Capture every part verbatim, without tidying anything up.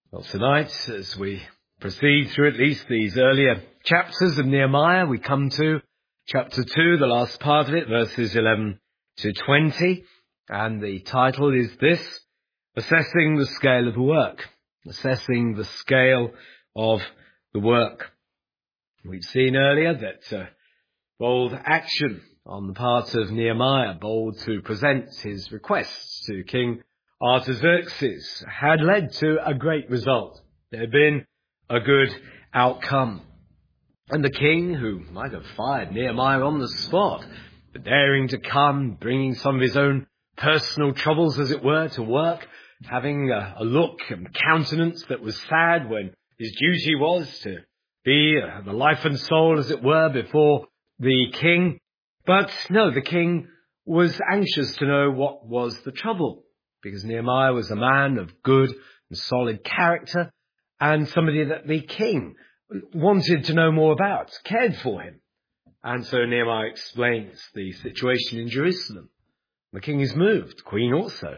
Well, tonight, as we proceed through at least these earlier chapters of Nehemiah, we come to chapter two, the last part of it, verses eleven to twenty, and the title is this: Assessing the Scale of the Work. Assessing the scale of the work. We've seen earlier that uh, bold action on the part of Nehemiah, bold to present his requests to King Artaxerxes, had led to a great result. There had been a good outcome. And the king, who might have fired Nehemiah on the spot, but daring to come, bringing some of his own personal troubles, as it were, to work, having a, a look and countenance that was sad when his duty was to be uh, the life and soul, as it were, before the king. But no, the king was anxious to know what was the trouble, because Nehemiah was a man of good and solid character, and somebody that the king wanted to know more about, cared for him. And so Nehemiah explains the situation in Jerusalem. The king is moved, the queen also.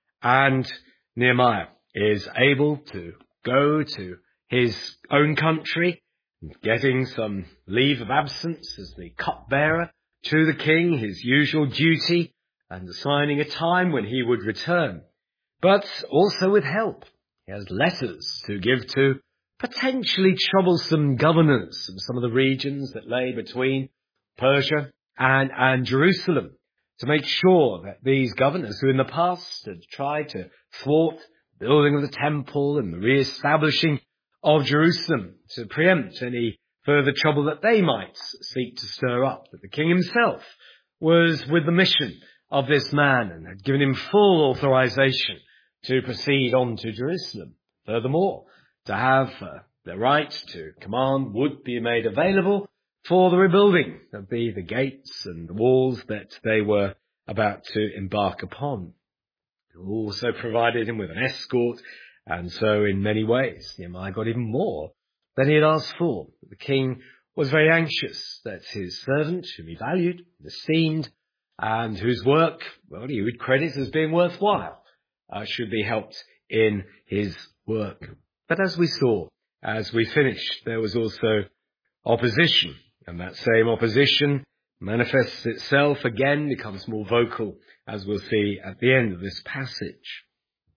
And Nehemiah is able to go to his own country, getting some leave of absence as the cupbearer to the king, his usual duty, and assigning a time when he would return, but also with help. He has letters to give to potentially troublesome governors of some of the regions that lay between Persia and, and Jerusalem, to make sure that these governors, who in the past had tried to thwart the building of the temple and the re-establishing of Jerusalem, to preempt any further trouble that they might seek to stir up, that the king himself was with the mission of this man and had given him full authorization to proceed on to Jerusalem. Furthermore, to have uh, the right to command would be made available for the rebuilding of the, the gates and the walls that they were about to embark upon. It also provided him with an escort, and so in many ways Nehemiah got even more than he had asked for. The king was very anxious that his servant, whom he valued, esteemed, and whose work, well, he would credit as being worthwhile, uh, should be helped in his work. But as we saw, as we finished, there was also opposition, and that same opposition manifests itself again, becomes more vocal, as we'll see at the end of this passage.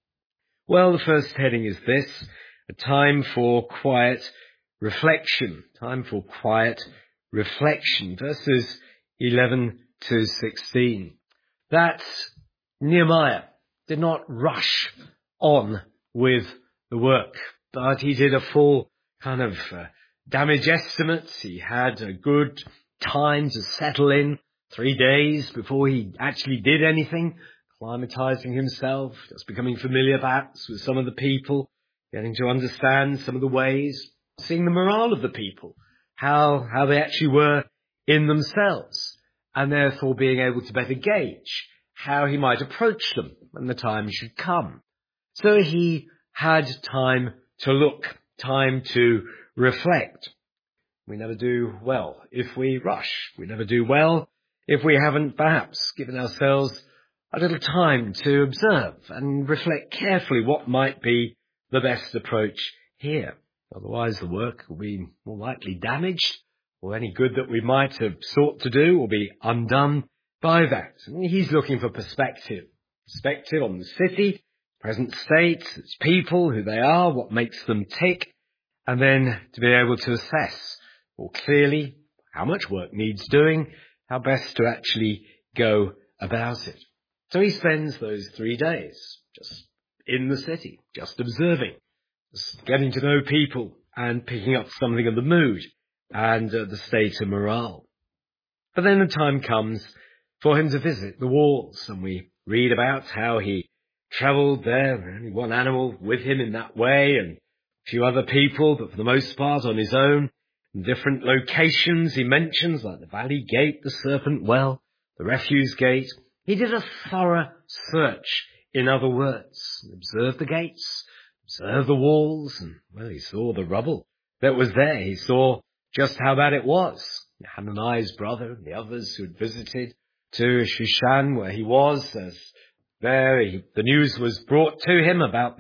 Well, the first heading is this: a time for quiet reflection. Time for quiet reflection. Verses eleven to sixteen. That Nehemiah did not rush on with the work, but he did a full kind of uh, damage estimate. He had a good time to settle in, three days before he actually did anything, acclimatizing himself, just becoming familiar perhaps with some of the people, getting to understand some of the ways, seeing the morale of the people, how, how they actually were in themselves, and therefore being able to better gauge how he might approach them when the time should come. So he had time to look, time to reflect. We never do well if we rush. We never do well if we haven't perhaps given ourselves a little time to observe and reflect carefully what might be the best approach here. Otherwise the work will be more likely damaged, or any good that we might have sought to do will be undone by that. And he's looking for perspective. Perspective on the city, present state, its people, who they are, what makes them tick, and then to be able to assess more clearly how much work needs doing, how best to actually go about it. So he spends those three days just in the city, just observing, just getting to know people and picking up something of the mood and uh, the state of morale. But then the time comes for him to visit the walls, and we read about how he travelled there, only one animal with him in that way, and a few other people, but for the most part on his own, in different locations he mentions, like the Valley Gate, the Serpent Well, the Refuse Gate. He did a thorough search, in other words, and observed the gates, observed the walls, and, well, he saw the rubble that was there. He saw just how bad it was. Hananiah's brother and the others who had visited to Shushan, where he was, as there he, the news was brought to him about the, the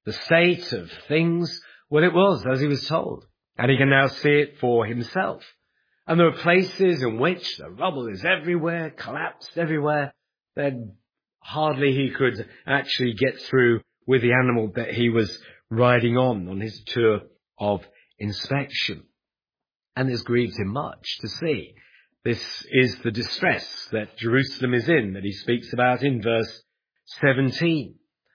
the state of things, well, it was as he was told. And he can now see it for himself. And there are places in which the rubble is everywhere, collapsed everywhere, that hardly he could actually get through with the animal that he was riding on, on his tour of inspection. And this grieves him much to see. This is the distress that Jerusalem is in, that he speaks about in verse seventeen.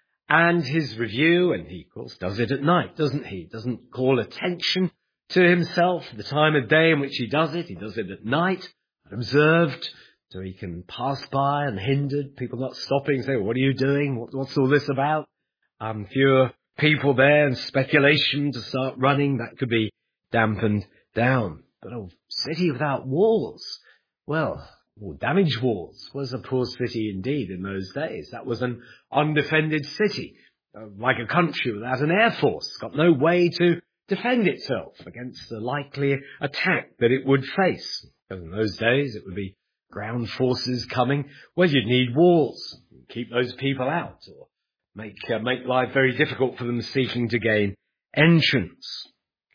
And his review, and he, of course, does it at night, doesn't he? Doesn't call attention to himself, the time of day in which he does it. He does it at night, observed, so he can pass by unhindered, people not stopping, say, what are you doing? What, what's all this about? Um, fewer people there and speculation to start running, that could be dampened down. But a city without walls, well, or damaged walls, was a poor city indeed in those days. That was an undefended city, uh, like a country without an air force, got no way to defend itself against the likely attack that it would face. Because in those days it would be ground forces coming. Well, you'd need walls, keep those people out, or make uh, make life very difficult for them seeking to gain entrance.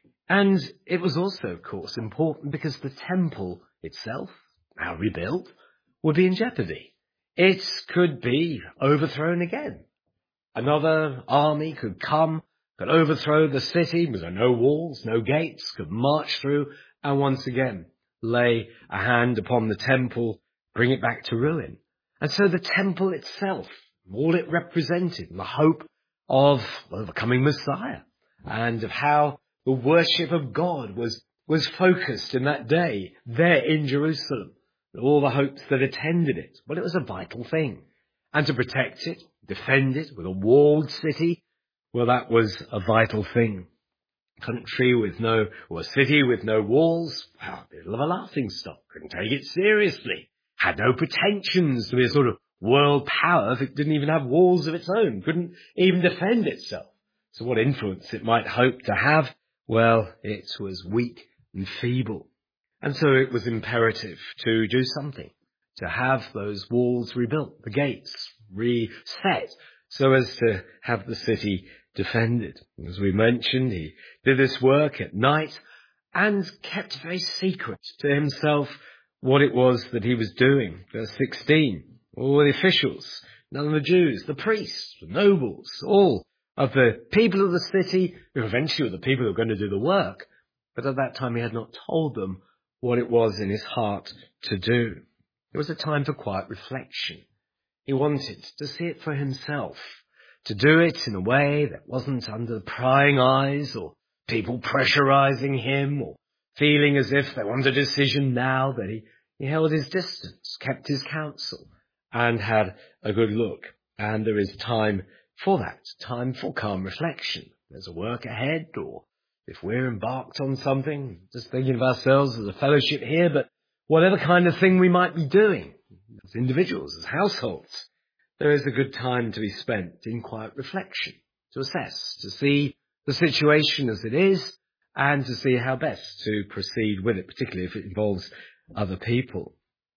And it was also, of course, important because the temple itself, now rebuilt, would be in jeopardy. It could be overthrown again. Another army could come, could overthrow the city, with no walls, no gates, could march through, and once again lay a hand upon the temple, bring it back to ruin. And so the temple itself, all it represented, the hope of well, the coming Messiah, and of how the worship of God was, was focused in that day there in Jerusalem, and all the hopes that attended it. Well, it was a vital thing. And to protect it, defend it with a walled city, well, that was a vital thing. Country with no, or a city with no walls, well, a bit of a laughing stock, couldn't take it seriously, had no pretensions to be a sort of world power if it didn't even have walls of its own, couldn't even defend itself. So what influence it might hope to have, well, it was weak and feeble. And so it was imperative to do something, to have those walls rebuilt, the gates reset, so as to have the city defended. As we mentioned, he did this work at night and kept very secret to himself what it was that he was doing. Verse sixteen, all the officials, none of the Jews, the priests, the nobles, all of the people of the city, who eventually were the people who were going to do the work, but at that time he had not told them what it was in his heart to do. It was a time for quiet reflection. He wanted to see it for himself, to do it in a way that wasn't under prying eyes or people pressurizing him or feeling as if they wanted a decision now, that he, he held his distance, kept his counsel, and had a good look. And there is time for that, time for calm reflection. There's a work ahead, or if we're embarked on something, just thinking of ourselves as a fellowship here, but whatever kind of thing we might be doing, as individuals, as households, there is a good time to be spent in quiet reflection, to assess, to see the situation as it is, and to see how best to proceed with it, particularly if it involves other people.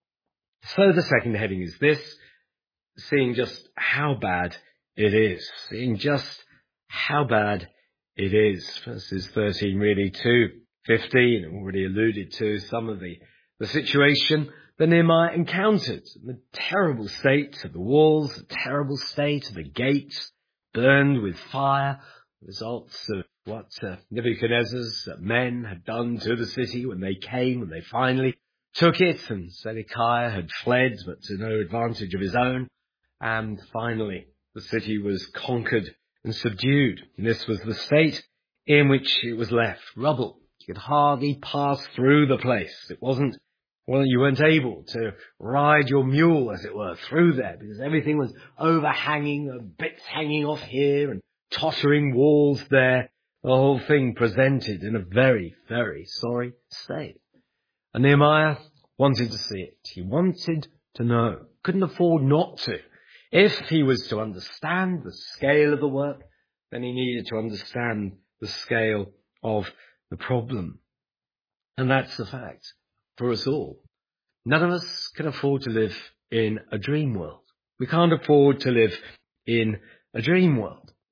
So the second heading is this, seeing just how bad it is, seeing just how bad it is. Verses thirteen really to fifteen, already alluded to some of the, the situation that Nehemiah encountered, the terrible state of the walls, the terrible state of the gates, burned with fire, results of what uh, Nebuchadnezzar's men had done to the city when they came, when they finally took it, and Zedekiah had fled, but to no advantage of his own, and finally the city was conquered and subdued. And this was the state in which it was left, rubble. You could hardly pass through the place. It wasn't, well, you weren't able to ride your mule, as it were, through there, because everything was overhanging, bits hanging off here, and tottering walls there. The whole thing presented in a very, very sorry state. And Nehemiah wanted to see it. He wanted to know. Couldn't afford not to. If he was to understand the scale of the work, then he needed to understand the scale of the problem. And that's the fact for us all. None of us can afford to live in a dream world. We can't afford to live in a dream world.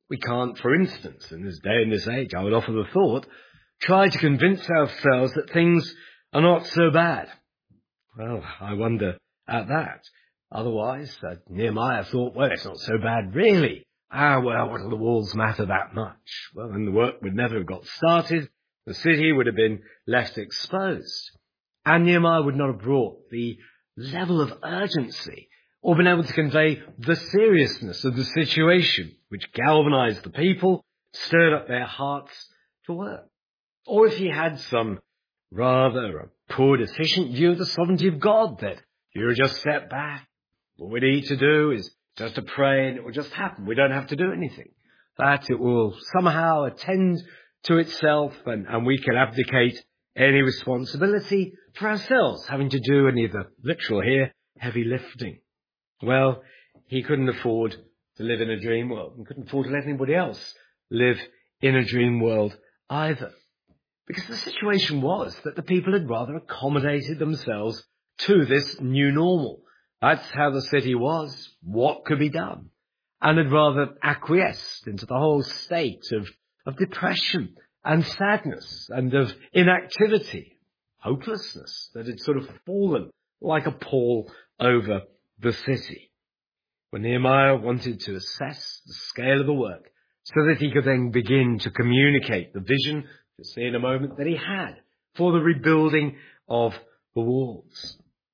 We can't, for instance, in this day and this age, I would offer the thought, try to convince ourselves that things are not so bad. Well, I wonder at that. Otherwise, uh, Nehemiah thought, well, it's not so bad really. Ah, well, what do the walls matter that much? Well, then the work would never have got started. The city would have been left exposed. And Nehemiah would not have brought the level of urgency or been able to convey the seriousness of the situation, which galvanized the people, stirred up their hearts to work. Or if he had some rather a poor, deficient view of the sovereignty of God, that you just step back. What we need to do is just to pray and it will just happen. We don't have to do anything. That it will somehow attend to itself and, and we can abdicate any responsibility for ourselves, having to do any of the literal here, heavy lifting. Well, he couldn't afford to live in a dream world and couldn't afford to let anybody else live in a dream world either. Because the situation was that the people had rather accommodated themselves to this new normal. That's how the city was, what could be done, and had rather acquiesced into the whole state of, of depression and sadness and of inactivity, hopelessness that had sort of fallen like a pall over the city. When Nehemiah wanted to assess the scale of the work so that he could then begin to communicate the vision, you'll see in a moment, that he had for the rebuilding of the walls.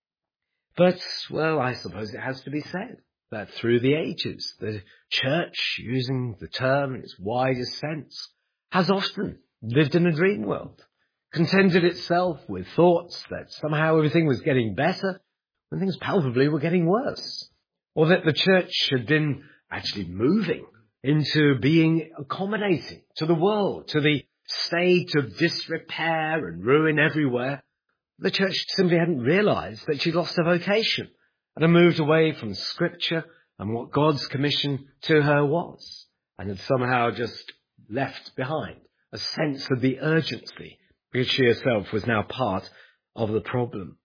But, well, I suppose it has to be said that through the ages, the church, using the term in its widest sense, has often lived in a dream world, contented itself with thoughts that somehow everything was getting better when things palpably were getting worse, or that the church had been actually moving into being accommodating to the world, to the state of disrepair and ruin everywhere. The church simply hadn't realized that she'd lost her vocation and had moved away from Scripture and what God's commission to her was, and had somehow just left behind a sense of the urgency because she herself was now part of the problem.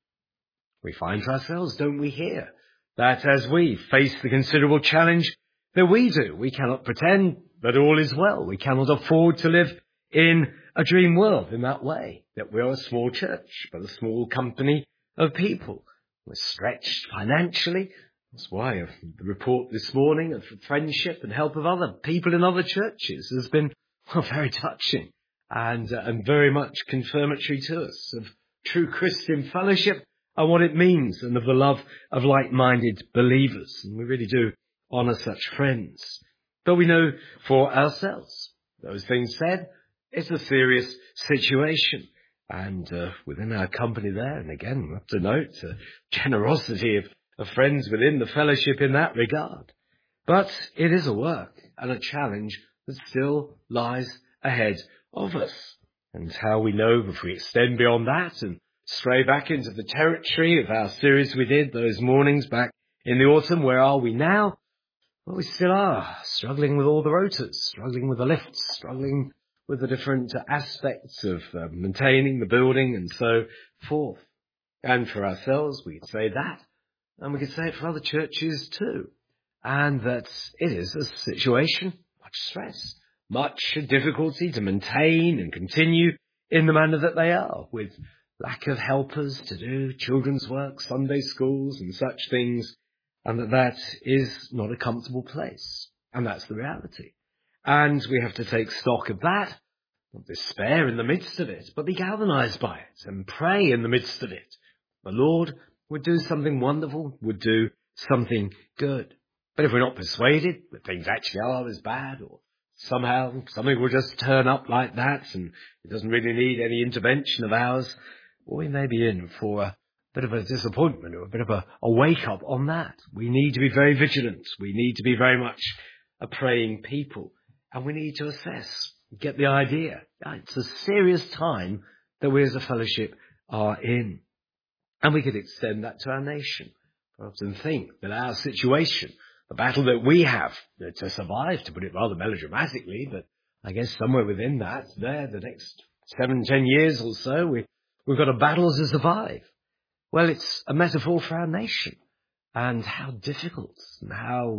We find for ourselves, don't we, here, that as we face the considerable challenge that we do, we cannot pretend that all is well. We cannot afford to live in a dream world in that way, that we are a small church, but a small company of people. We're stretched financially. That's why the report this morning of friendship and help of other people in other churches has been well, very touching and, uh, and very much confirmatory to us of true Christian fellowship and what it means, and of the love of like-minded believers. And we really do honour such friends. But we know for ourselves, those things said, it's a serious situation. And uh, within our company there, and again, we have to note the generosity of, of friends within the fellowship in that regard. But it is a work and a challenge that still lies ahead of us. And how we know if we extend beyond that and stray back into the territory of our series we did those mornings back in the autumn, where are we now? Well, we still are struggling with all the rotors, struggling with the lifts, struggling with the different aspects of uh, maintaining the building and so forth. And for ourselves, we could say that, and we could say it for other churches too. And that it is a situation, much stress, much difficulty to maintain and continue in the manner that they are, with lack of helpers to do children's work, Sunday schools and such things, and that that is not a comfortable place. And that's the reality. And we have to take stock of that, not despair in the midst of it, but be galvanized by it and pray in the midst of it. The Lord would do something wonderful, would do something good. But if we're not persuaded that things actually are as bad, or somehow something will just turn up like that and it doesn't really need any intervention of ours, well, we may be in for a bit of a disappointment or a bit of a, a wake-up on that. We need to be very vigilant. We need to be very much a praying people. And we need to assess, get the idea. It's a serious time that we as a fellowship are in. And we could extend that to our nation. I often think that our situation, the battle that we have to survive, to put it rather melodramatically, but I guess somewhere within that, there, the next seven, ten years or so, we, we've got a battle to survive. Well, it's a metaphor for our nation and how difficult and how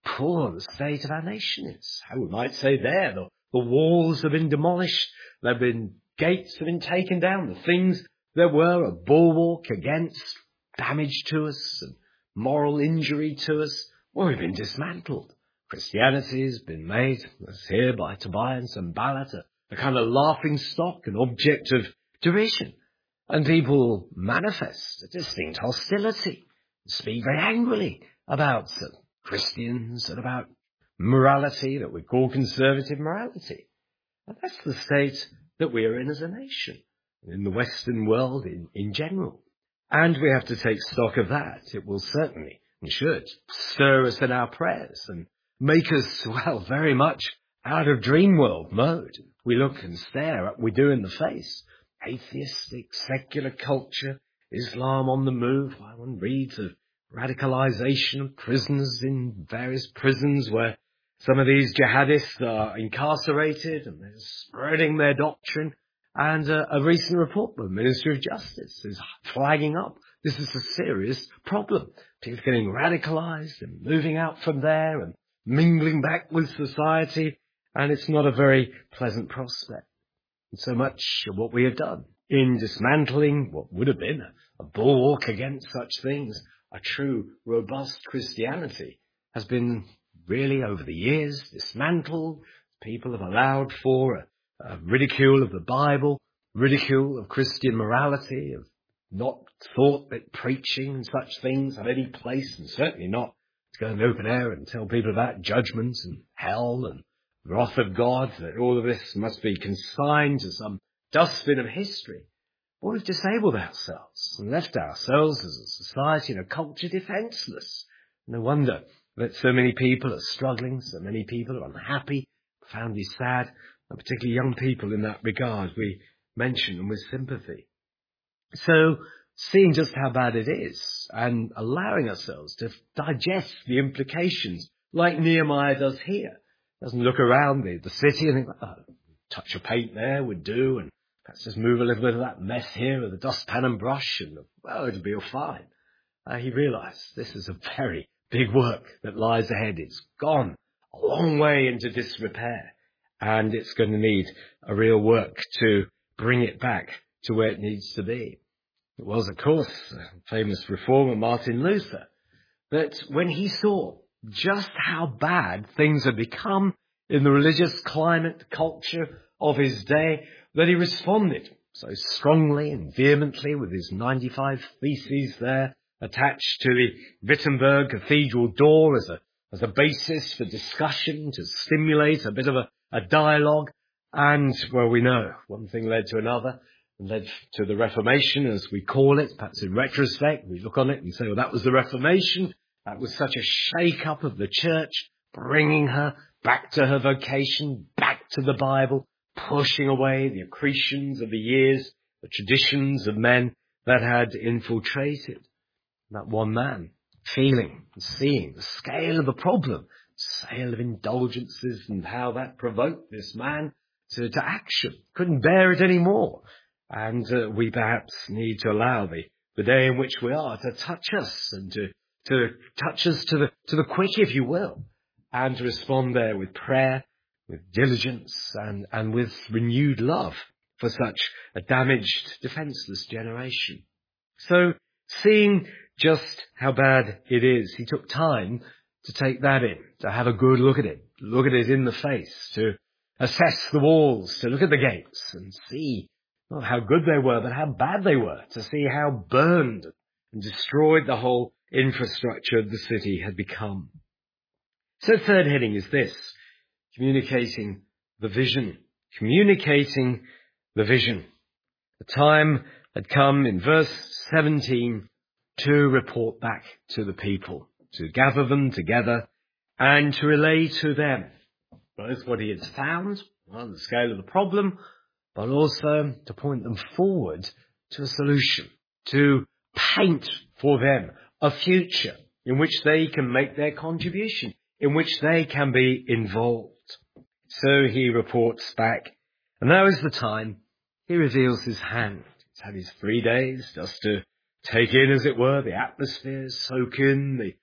poor the state of our nation is. How we might say there, the, the walls have been demolished, there have been gates have been taken down, the things there were a bulwark against damage to us and moral injury to us, well, we've been dismantled. Christianity has been made, as here by Tobias and Sanballat, a, a kind of laughing stock, an object of derision. And people manifest a distinct hostility, speak very angrily about uh, Christians and about morality that we call conservative morality. And that's the state that we are in as a nation, in the Western world in, in general. And we have to take stock of that. It will certainly, and should, stir us in our prayers and make us, well, very much out of dream world mode. We look and stare at what we do in the face. Atheistic, secular culture, Islam on the move. One reads of radicalization of prisoners in various prisons where some of these jihadists are incarcerated and they're spreading their doctrine. And uh, a recent report by the Ministry of Justice is flagging up this is a serious problem. People getting radicalized and moving out from there and mingling back with society, and it's not a very pleasant prospect. And so much of what we have done in dismantling what would have been a, a bulwark against such things, a true, robust Christianity, has been really, over the years, dismantled. People have allowed for a, a ridicule of the Bible, ridicule of Christian morality, of not thought that preaching and such things have any place, and certainly not to go in the open air and tell people about judgment and hell and wrath of God, that all of this must be consigned to some dustbin of history. But we've disabled ourselves and left ourselves as a society and a culture defenseless. No wonder that so many people are struggling, so many people are unhappy, profoundly sad, and particularly young people in that regard we mention them with sympathy. So, seeing just how bad it is and allowing ourselves to digest the implications like Nehemiah does here. Doesn't look around the, the city and think, oh, touch of paint there would do, and perhaps just move a little bit of that mess here with a dustpan and brush, and well, it'll be all fine. Uh, he realized this is a very big work that lies ahead. It's gone a long way into disrepair, and it's going to need a real work to bring it back to where it needs to be. It was, of course, the famous reformer Martin Luther, that when he saw just how bad things had become in the religious climate, culture of his day, that he responded so strongly and vehemently with his ninety-five Theses there attached to the Wittenberg Cathedral door as a, as a basis for discussion, to stimulate a bit of a, a dialogue. And, well, we know one thing led to another, and led to the Reformation, as we call it. Perhaps in retrospect, we look on it and say, well, that was the Reformation. That was such a shake-up of the church, bringing her back to her vocation, back to the Bible, pushing away the accretions of the years, the traditions of men that had infiltrated. That one man, feeling and seeing the scale of the problem, scale of indulgences, and how that provoked this man to, to action. Couldn't bear it anymore. And uh, we perhaps need to allow the, the day in which we are to touch us and to, to touch us to the, to the quick, if you will, and to respond there with prayer, with diligence, and, and with renewed love for such a damaged, defenseless generation. So, seeing just how bad it is, he took time to take that in, to have a good look at it, look at it in the face, to assess the walls, to look at the gates and see not how good they were, but how bad they were, to see how burned and destroyed the whole infrastructure of the city had become. So third heading is this, communicating the vision. Communicating the vision. The time had come in verse seventeen to report back to the people, to gather them together and to relay to them both what he had found on the scale of the problem, but also to point them forward to a solution, to paint for them a future in which they can make their contribution, in which they can be involved. So he reports back, and now is the time he reveals his hand. He's had his three days just to take in, as it were, the atmosphere, soak in the,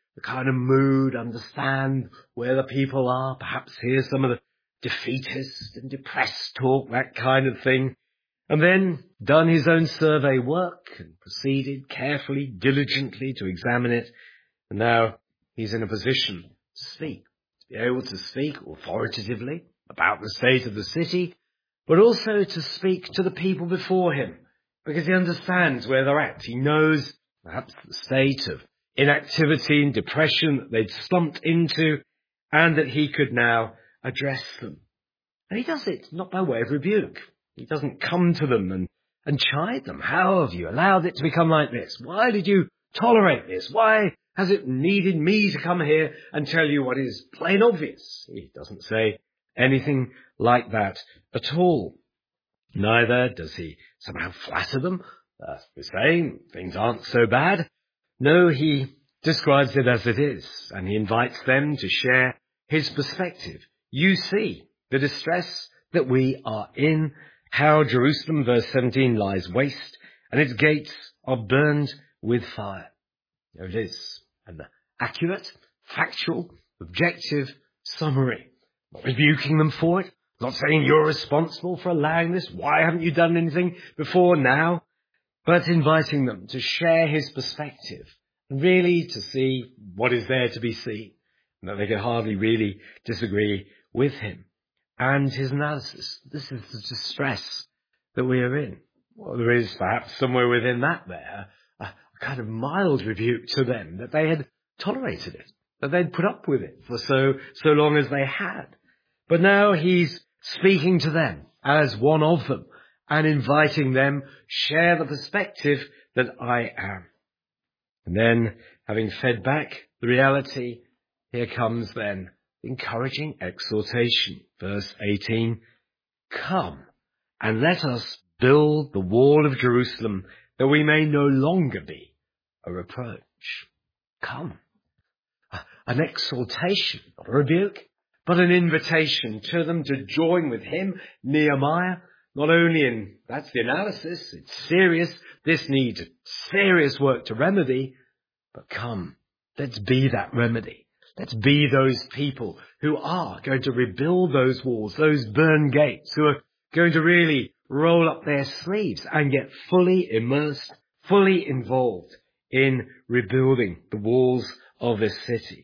the kind of mood, understand where the people are, perhaps hear some of the defeatist and depressed talk, that kind of thing, and then done his own survey work and proceeded carefully, diligently to examine it, and now he's in a position to speak, to be able to speak authoritatively about the state of the city, but also to speak to the people before him, because he understands where they're at. He knows perhaps the state of inactivity and depression that they'd slumped into, and that he could now address them. And he does it not by way of rebuke. He doesn't come to them and, and chide them. How have you allowed it to become like this? Why did you tolerate this? Why has it needed me to come here and tell you what is plain obvious? He doesn't say anything like that at all. Neither does he somehow flatter them. Uh, we're saying things aren't so bad. No, he describes it as it is, and he invites them to share his perspective. You see the distress that we are in, how Jerusalem, verse seventeen, lies waste, and its gates are burned with fire. There it is, an accurate, factual, objective summary. Not rebuking them for it, not saying you're responsible for allowing this, why haven't you done anything before now, but inviting them to share his perspective, and really to see what is there to be seen, and that they can hardly really disagree with him and his analysis. This is the distress that we are in. Well, there is perhaps somewhere within that there a, a kind of mild rebuke to them that they had tolerated it, that they'd put up with it for so so long as they had. But now he's speaking to them as one of them and inviting them share the perspective that I am. And then, having fed back the reality, here comes then encouraging exhortation. Verse eighteen, come and let us build the wall of Jerusalem that we may no longer be a reproach. Come. An exhortation, not a rebuke, but an invitation to them to join with him, Nehemiah, not only in, that's the analysis, it's serious, this needs serious work to remedy, but come, let's be that remedy. Let's be those people who are going to rebuild those walls, those burned gates, who are going to really roll up their sleeves and get fully immersed, fully involved in rebuilding the walls of this city.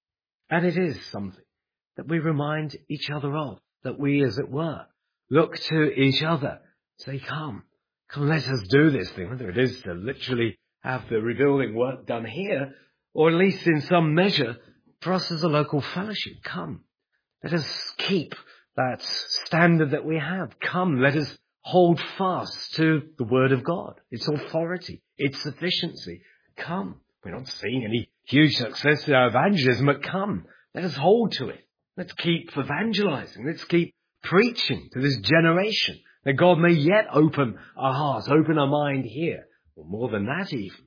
And it is something that we remind each other of, that we, as it were, look to each other, say, come, come, let us do this thing, whether it is to literally have the rebuilding work done here, or at least in some measure, for us as a local fellowship. Come, let us keep that standard that we have. Come, let us hold fast to the Word of God, its authority, its sufficiency. Come, we're not seeing any huge success in our evangelism, but come, let us hold to it. Let's keep evangelizing. Let's keep preaching to this generation, that God may yet open our hearts, open our mind here, or more than that even.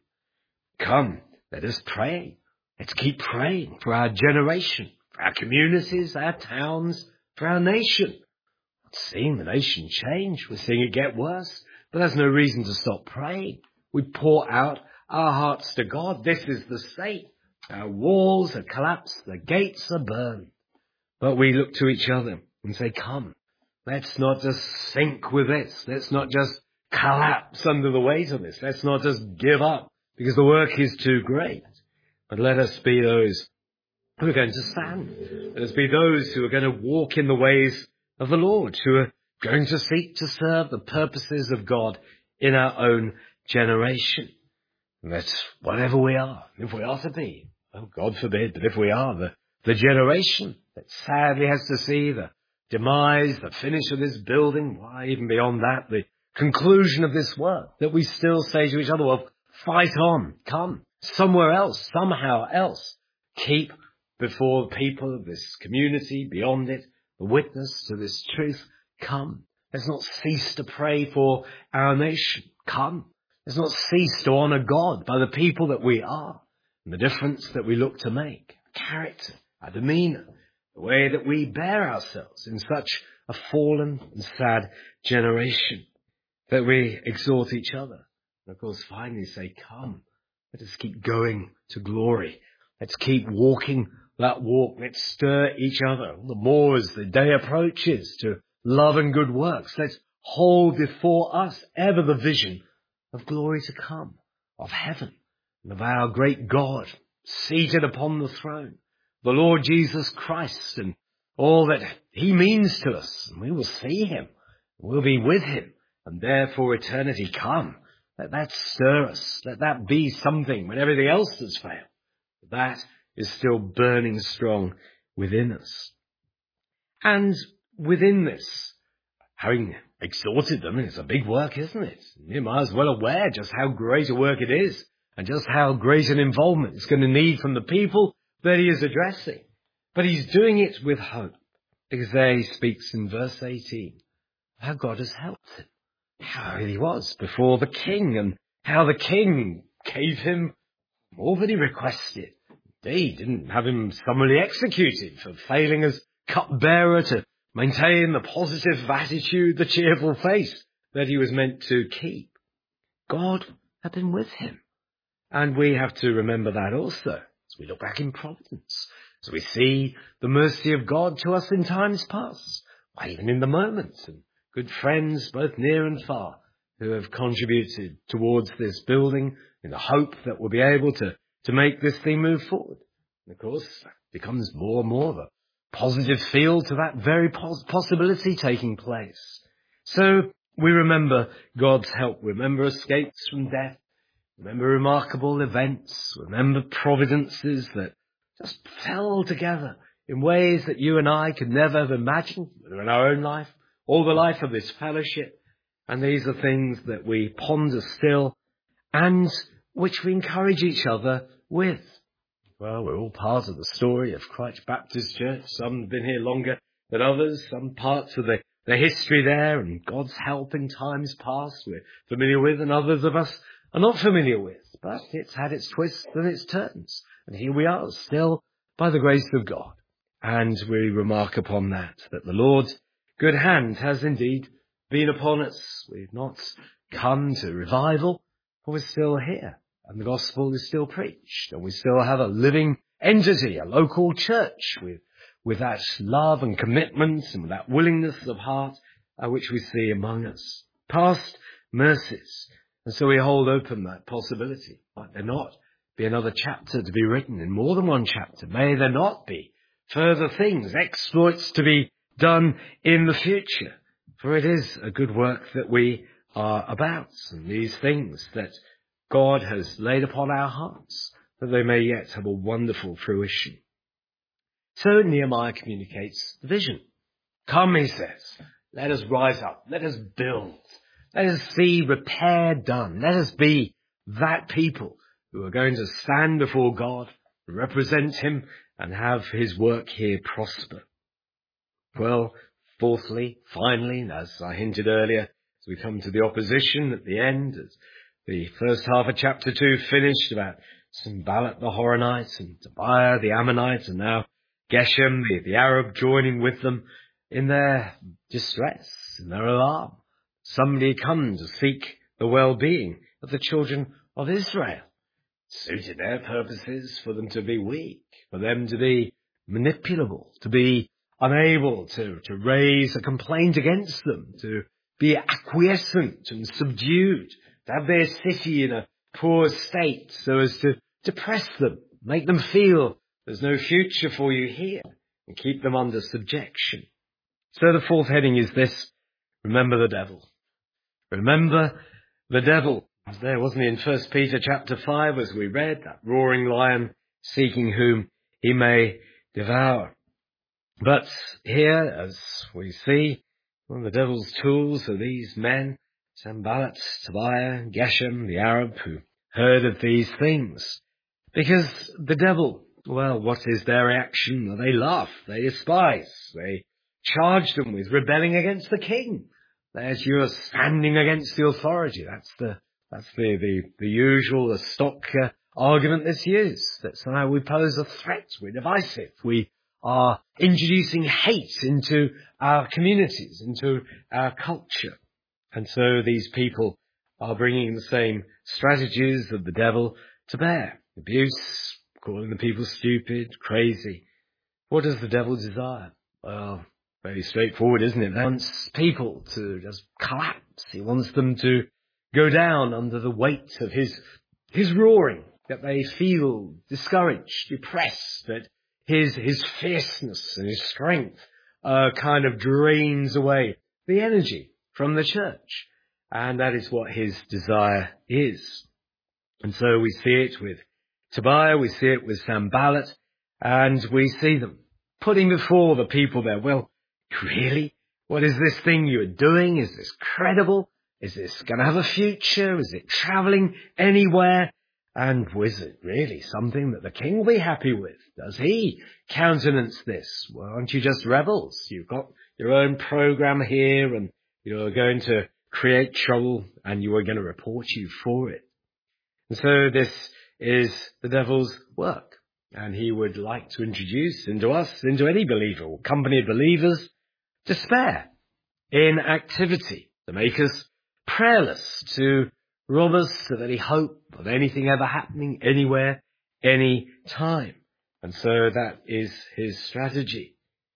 Come, let us pray. Let's keep praying for our generation, for our communities, our towns, for our nation. We're seeing the nation change. We're seeing it get worse, but there's no reason to stop praying. We pour out our hearts to God. This is the state. Our walls are collapsed. The gates are burned. But we look to each other and say, come, let's not just sink with this. Let's not just collapse under the weight of this. Let's not just give up because the work is too great. But let us be those who are going to stand. Let us be those who are going to walk in the ways of the Lord, who are going to seek to serve the purposes of God in our own generation. And that whatever we are, if we are to be, oh God forbid, but if we are the, the generation that sadly has to see the demise, the finish of this building, why even beyond that, the conclusion of this work, that we still say to each other, well, fight on, come. Somewhere else, somehow else, keep before the people of this community, beyond it, the witness to this truth. Come. Let's not cease to pray for our nation. Come. Let's not cease to honour God by the people that we are and the difference that we look to make, our character, our demeanour, the way that we bear ourselves in such a fallen and sad generation, that we exhort each other. And of course, finally say, come. Let us keep going to glory. Let's keep walking that walk. Let's stir each other the more as the day approaches to love and good works. Let's hold before us ever the vision of glory to come, of heaven, and of our great God seated upon the throne, the Lord Jesus Christ, and all that he means to us. And we will see him. We'll be with him, and therefore eternity come. Let that stir us. Let that be something when everything else has failed. That is still burning strong within us. And within this, having exhorted them, it's a big work, isn't it? Nehemiah's well aware just how great a work it is, and just how great an involvement it's going to need from the people that he is addressing. But he's doing it with hope, because there he speaks in verse eighteen, how God has helped him, how he was before the king, and how the king gave him all that he requested. Indeed, didn't have him summarily executed for failing as cupbearer to maintain the positive attitude, the cheerful face that he was meant to keep. God had been with him. And we have to remember that also as we look back in providence, as we see the mercy of God to us in times past, why even in the moments, and good friends both near and far who have contributed towards this building in the hope that we'll be able to, to make this thing move forward. And of course, that becomes more and more of a positive feel to that very pos- possibility taking place. So we remember God's help, remember escapes from death, remember remarkable events, remember providences that just fell together in ways that you and I could never have imagined, whether in our own life or the life of this fellowship. And these are things that we ponder still and which we encourage each other with. Well, we're all part of the story of Christ Baptist Church. Some have been here longer than others, some parts of the, the history there and God's help in times past we're familiar with, and others of us are not familiar with. But it's had its twists and its turns. And here we are, still by the grace of God. And we remark upon that, that the Lord's good hand has indeed been upon us. We've not come to revival, but we're still here. And the gospel is still preached. And we still have a living entity, a local church with, with that love and commitment and with that willingness of heart uh, which we see among us. Past mercies. And so we hold open that possibility. Might there not be another chapter to be written in more than one chapter? May there not be further things, exploits to be done in the future? For it is a good work that we are about, and these things that God has laid upon our hearts, that they may yet have a wonderful fruition. So Nehemiah communicates the vision. Come, he says, let us rise up, let us build, let us see repair done, let us be that people who are going to stand before God, represent him, and have his work here prosper. Well, fourthly, finally, as I hinted earlier, as we come to the opposition at the end, as the first half of chapter two finished about Sanballat the Horonite and Tobiah the Ammonite, and now Geshem the, the Arab joining with them in their distress, in their alarm. Somebody had come to seek the well-being of the children of Israel. It suited their purposes for them to be weak, for them to be manipulable, to be unable to, to raise a complaint against them, to be acquiescent and subdued, to have their city in a poor state so as to depress them, make them feel there's no future for you here, and keep them under subjection. So the fourth heading is this: remember the devil. Remember the devil. There, wasn't he, in First Peter chapter five, as we read, that roaring lion seeking whom he may devour. But here, as we see, one of the devil's tools are these men, Sanballat, Tobiah, Geshem, the Arab, who heard of these things. Because the devil, well, what is their reaction? They laugh, they despise, they charge them with rebelling against the king. There's you are standing against the authority. That's the that's the the, the usual, the stock uh, argument that's used. That somehow we pose a threat, we're divisive, we are introducing hate into our communities, into our culture. And so these people are bringing the same strategies of the devil to bear. Abuse, of calling the people stupid, crazy. What does the devil desire? Well, very straightforward, isn't it? He wants people to just collapse. He wants them to go down under the weight of his, his roaring, that they feel discouraged, depressed, that his, his fierceness and his strength uh, kind of drains away the energy from the church. And that is what his desire is. And so we see it with Tobiah, we see it with Sanballat, and we see them putting before the people there, well, really? What is this thing you're doing? Is this credible? Is this going to have a future? Is it travelling anywhere? And was it really something that the king will be happy with? Does he countenance this? Well, aren't you just rebels? You've got your own program here, and you're going to create trouble, and you are going to report you for it. And so this is the devil's work. And he would like to introduce into us, into any believer or company of believers, despair, inactivity, to make us prayerless, to rob us of any hope of anything ever happening anywhere, any time. And so that is his strategy.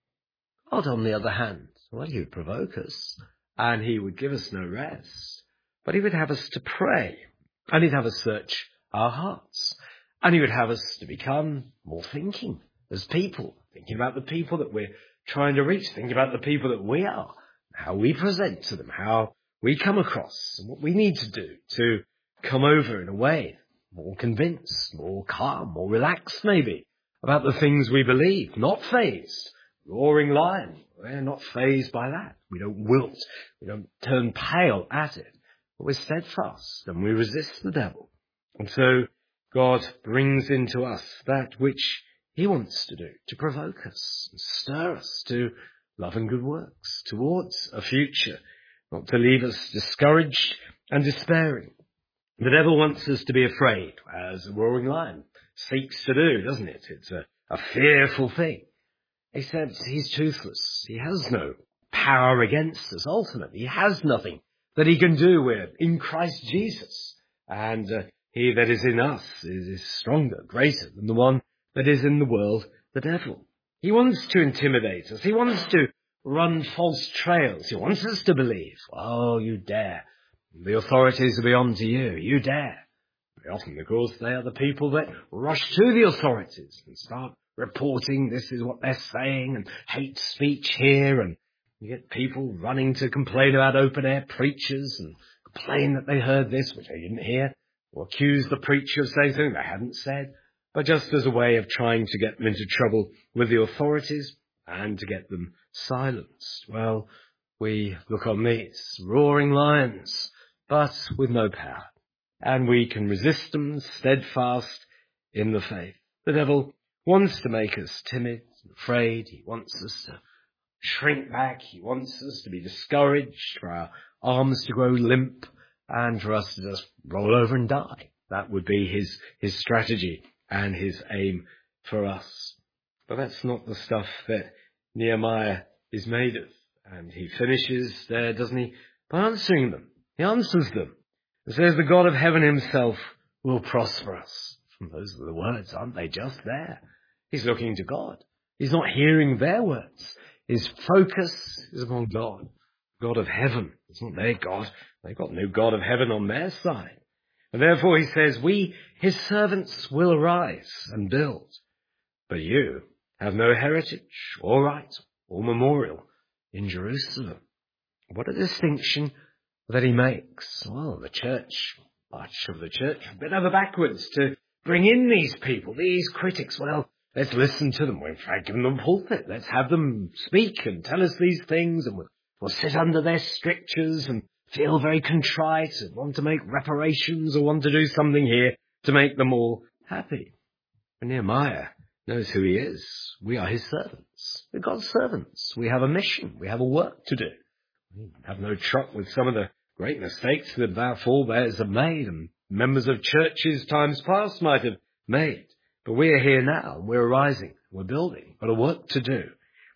God, on the other hand, well, he would provoke us, and he would give us no rest, but he would have us to pray, and he'd have us search our hearts. And he would have us to become more thinking as people, thinking about the people that we're trying to reach, thinking about the people that we are, how we present to them, how we come across, and what we need to do to come over in a way more convinced, more calm, more relaxed maybe, about the things we believe, not fazed. Roaring lion, we're not fazed by that. We don't wilt, we don't turn pale at it, but we're steadfast and we resist the devil. And so God brings into us that which he wants to do, to provoke us, and stir us to love and good works, towards a future, not to leave us discouraged and despairing. The devil wants us to be afraid, as a roaring lion seeks to do, doesn't it? It's a, a fearful thing. Except he's toothless. He has no power against us, ultimately. He has nothing that he can do. We're in Christ Jesus. And uh, he that is in us is, is stronger, greater than the one that is in the world, the devil. He wants to intimidate us. He wants to run false trails. He wants us to believe, oh, you dare. The authorities will be on to you. You dare. Very often, of course, they are the people that rush to the authorities and start reporting this is what they're saying, and hate speech here, and you get people running to complain about open-air preachers and complain that they heard this, which they didn't hear, or accuse the preacher of saying something they hadn't said, but just as a way of trying to get them into trouble with the authorities and to get them silenced. Well, we look on these roaring lions, but with no power, and we can resist them steadfast in the faith. The devil wants to make us timid and afraid. He wants us to shrink back. He wants us to be discouraged, for our arms to grow limp, and for us to just roll over and die. That would be his, his strategy and his aim for us. But that's not the stuff that Nehemiah is made of. And he finishes there, doesn't he, by answering them. He answers them. It says, the God of heaven himself will prosper us. Those are the words, aren't they? Just there. He's looking to God. He's not hearing their words. His focus is upon God. God of heaven. It's not their God. They've got no God of heaven on their side. And therefore he says, we, his servants, will arise and build. But you have no heritage or right or memorial in Jerusalem. What a distinction that he makes. Well, the church, much of the church, a bit over backwards to bring in these people, these critics. Well, let's listen to them. We'll in fact give them a pulpit. Let's have them speak and tell us these things, and we'll, we'll sit under their strictures and feel very contrite and want to make reparations or want to do something here to make them all happy. And Nehemiah knows who he is. We are his servants. We're God's servants. We have a mission. We have a work to do. We have no truck with some of the great mistakes that our forebears have made and members of churches times past might have made. But we are here now, and we're arising, we're building, got a work to do.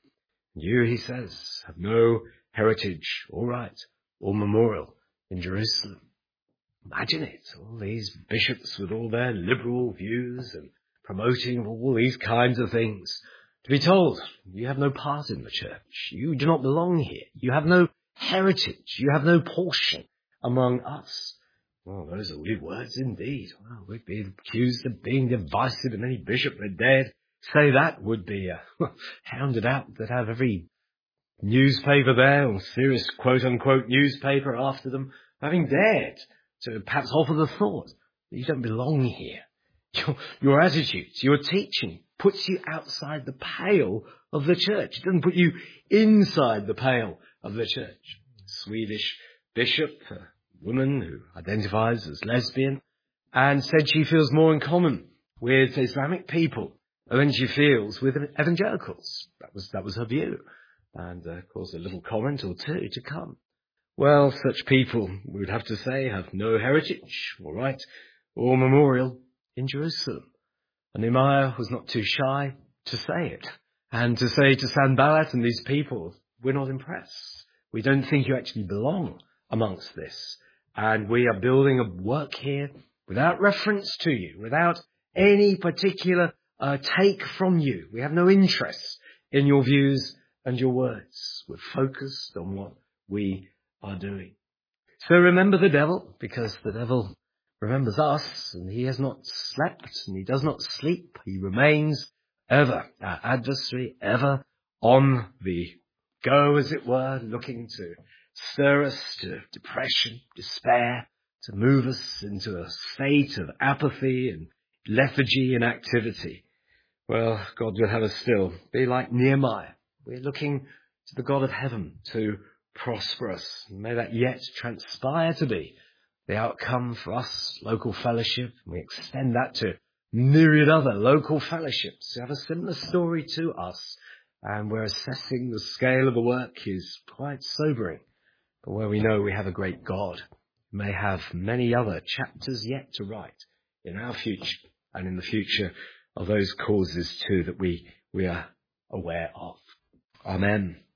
You, he says, have no heritage or right or memorial in Jerusalem. Imagine it, all these bishops with all their liberal views and promoting all these kinds of things, to be told, you have no part in the church. You do not belong here. You have no heritage. You have no portion among us. Well, those are weird words indeed. Well, we'd be accused of being divisive, and any bishop that dared say that would be uh, hounded out. They'd have every newspaper there, or serious quote-unquote newspaper after them, having dared to perhaps offer the thought that you don't belong here. Your, your attitudes, your teaching puts you outside the pale of the church. It doesn't put you inside the pale of the church. Swedish bishop, a woman who identifies as lesbian, and said she feels more in common with Islamic people than she feels with evangelicals. That was, that was her view. And, uh, of course, a little comment or two to come. Well, such people, we would have to say, have no heritage, all right, or memorial in Jerusalem. And Nehemiah was not too shy to say it, and to say to Sanballat and these people, we're not impressed. We don't think you actually belong amongst this. And we are building a work here without reference to you, without any particular uh, take from you. We have no interest in your views and your words. We're focused on what we are doing. So remember the devil, because the devil remembers us, and he has not slept, and he does not sleep. He remains ever our adversary, ever on the go, as it were, looking to stir us to depression, despair, to move us into a state of apathy and lethargy and activity. Well, God will have us still be like Nehemiah. We're looking to the God of heaven to prosper us. May that yet transpire to be the outcome for us, local fellowship. We extend that to myriad other local fellowships who have a similar story to us. And we're assessing the scale of the work is quite sobering. But where we know we have a great God, we may have many other chapters yet to write in our future and in the future of those causes too that we, we are aware of. Amen.